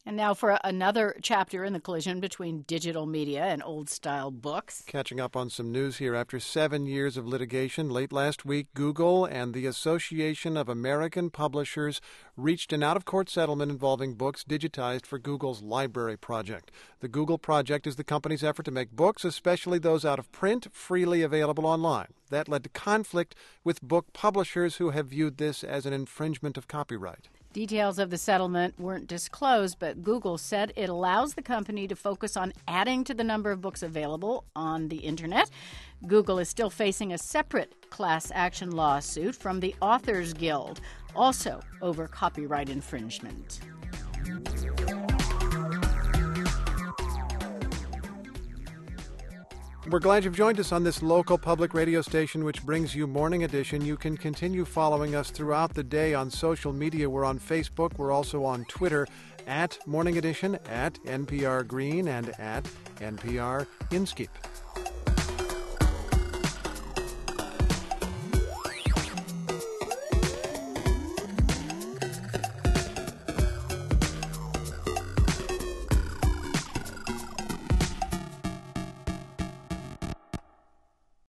And now for another chapter in the collision between digital media and old-style books. Catching up on some news here. After 7 years of litigation, late last week, Google and the Association of American Publishers reached an out-of-court settlement involving books digitized for Google's library project. The Google project is the company's effort to make books, especially those out of print, freely available online. That led to conflict with book publishers who have viewed this as an infringement of copyright. Details of the settlement weren't disclosed, but Google said it allows the company to focus on adding to the number of books available on the Internet. Google is still facing a separate class action lawsuit from the Authors Guild, also over copyright infringement. We're glad you've joined us on this local public radio station, which brings you Morning Edition. You can continue following us throughout the day on social media. We're on Facebook. We're also on Twitter at Morning Edition, at NPR Green, and at NPR Inskeep.